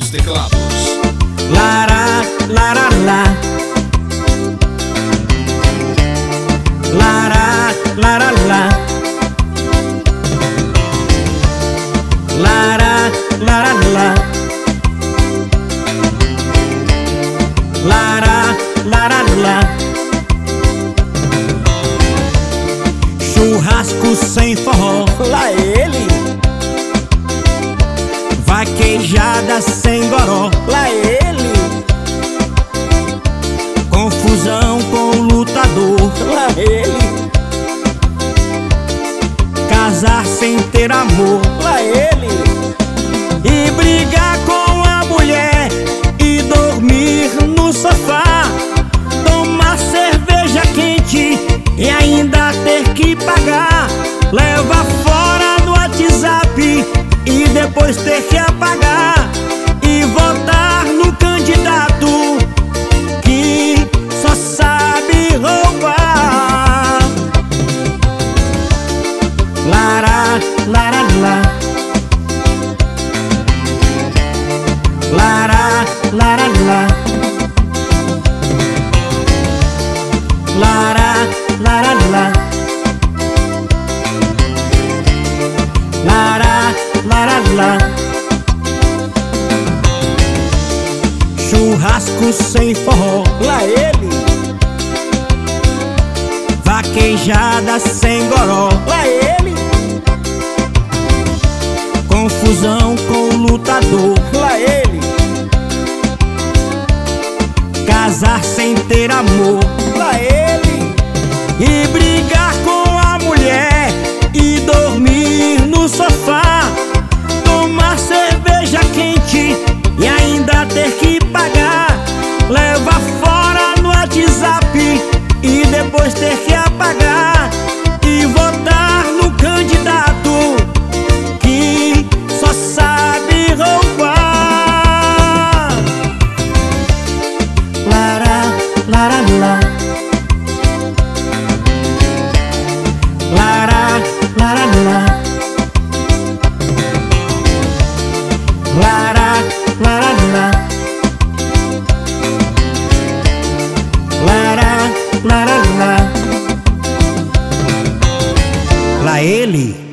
nos teclados. Lara, lara, lá. Lara, lara, lá. Lara, lara, lá. Lara, lara, lá. Churrasco sem forró, Lá ele, vaquejada sem goró, lá ele, confusão com o lutador, lá ele, casar sem ter amor, lá ele, e brigar com a mulher e dormir no sofá, tomar cerveja quente e ainda ter que pagar, leva fora no WhatsApp e depois ter que apagar, e votar no candidato que só sabe roubar. Lara, lara, lá. Lara, lara, lá. Lara, lara, lá. Lara, lara, lá. Churrasco sem forró, lá ele, vaquejada sem goró, lá ele, confusão com o lutador, lá ele, casar sem ter amor, lá ele, e brigar com a mulher e dormir no sofá, tomar cerveja quente e ainda ter que pagar, leva fora no WhatsApp e depois ter que apagar, e votar no candidato que só sabe roubar. Lara, lara, lá. Lara, lara, lá. Lara, lara, lá. Lara, lara, lá. Lá ele.